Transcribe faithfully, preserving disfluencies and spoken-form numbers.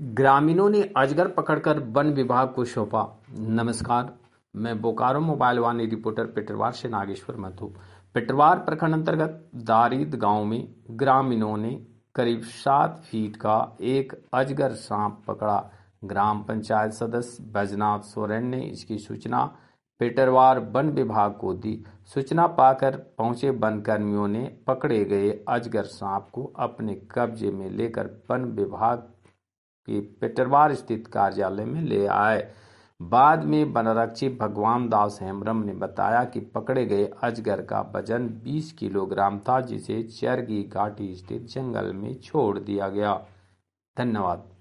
ग्रामीणों ने अजगर पकड़कर वन विभाग को सौंपा। नमस्कार, मैं बोकारो मोबाइल वानी रिपोर्टर पिटरवार से नागेश्वर मथु। पिटरवार प्रखंड अंतर्गत दारिद गांव में ग्रामीणों ने करीब सात फीट का एक अजगर सांप पकड़ा। ग्राम पंचायत सदस्य बैजनाथ सोरेन ने इसकी सूचना पिटरवार वन विभाग को दी। सूचना पाकर पहुंचे वन कर्मियों ने पकड़े गए अजगर सांप को अपने कब्जे में लेकर वन विभाग के पिटरवार स्थित कार्यालय में ले आए। बाद में वनरक्षी भगवान दास हेम्ब्रम ने बताया कि पकड़े गए अजगर का वजन बीस किलोग्राम था, जिसे चरगी घाटी स्थित जंगल में छोड़ दिया गया। धन्यवाद।